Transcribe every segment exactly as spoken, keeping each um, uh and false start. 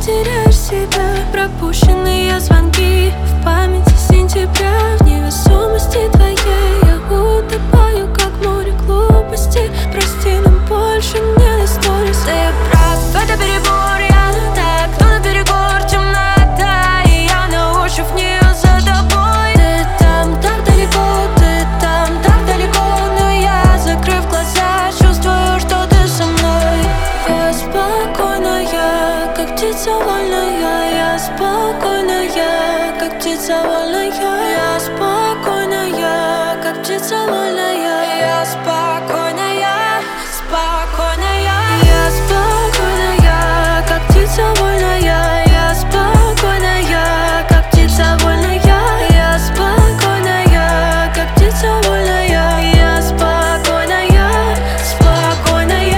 теряешь себя. Пропущенные звонки в памяти сентября. В невесомости твоей я утопаю, как в море глупости. Прости, нам больше не до сторис. Ты прав, это перебор, я так, но на перегор темнота, и я научу в нее за тобой. Ты там так далеко, ты там так далеко, но я, закрыв глаза, чувствую, что ты со мной. Я спокойная, как птица вольная. Я спокойная, как птица вольная. Я спокойная, как птица вольная. Я спокойная, спокойная. Я спокойная, как птица вольная. Я спокойная, как птица вольная. Я спокойная, как птица вольная. Я спокойная, спокойная.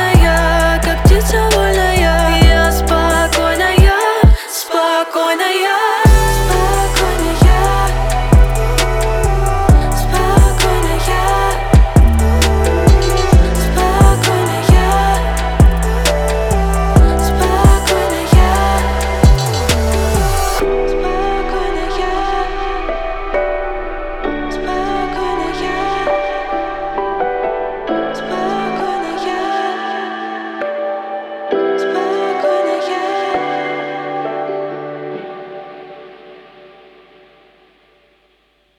Спокойная.